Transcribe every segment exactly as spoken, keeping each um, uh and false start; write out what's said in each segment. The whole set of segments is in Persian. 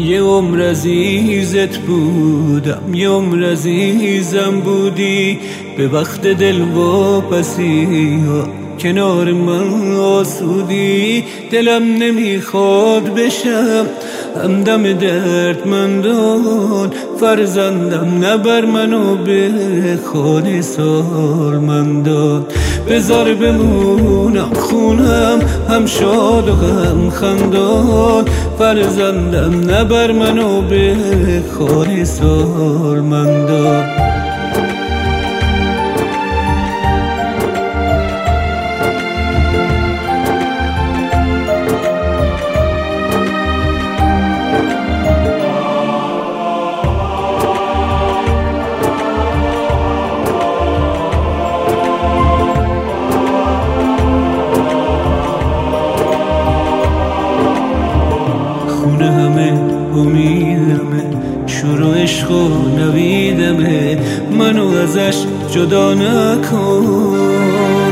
یه عمر عزیزت بودم، یه عمر عزیزم بودی. به وقت دل واپسی کنار من آسودی. دلم نمیخواد بشم همدم دردمندان، فرزندم نبر منو به خانه سالمندان. بذار بمونم خونم هم شاد و هم خندان، فرزندم نبر منو به خانه سالمندان. خونه همه امیدمه، شروع عشق و نویدمه، منو ازش جدا نکن.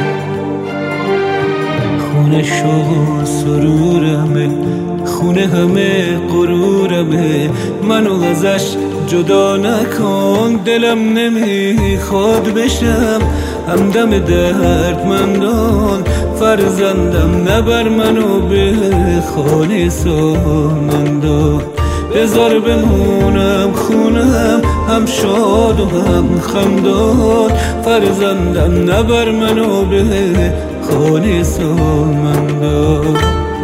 خونه شوق و سرورمه، خونه همه غرورمه، منو ازش جدا نکن. دلم نمیخواد بشم همدم دردمندان، فرزندم نبر منو به خانه سالمندان. بذار بمونم خونم هم شاد و هم خندان، فرزندم نبر منو به خانه سالمندان.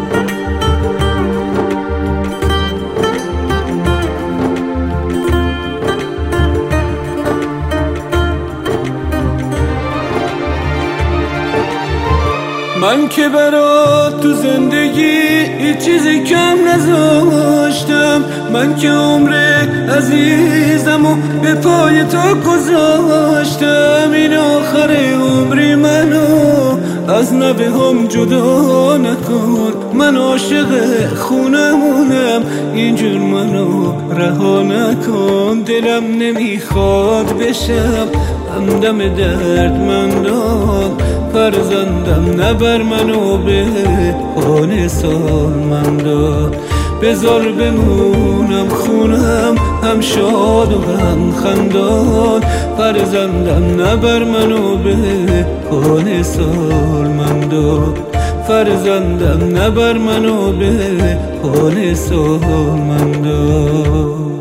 من که برات تو زندگی هیچ چیزی کم نذاشتم، من که عمر عزیزم و به پای تو گذاشتم. این آخر عمری منو از نوه هم جدا نکن، من عاشق خونمونم اینجور منو رها نکن. دلم نمیخواد بشم همدم دردمندان، فرزندم نبر منو به خانه سالمندان. بذار بمونم خونم هم شاد و هم خندان، فرزندم نبر منو به خانه سالمندان. فرزندم نبر منو به خانه سالمندان.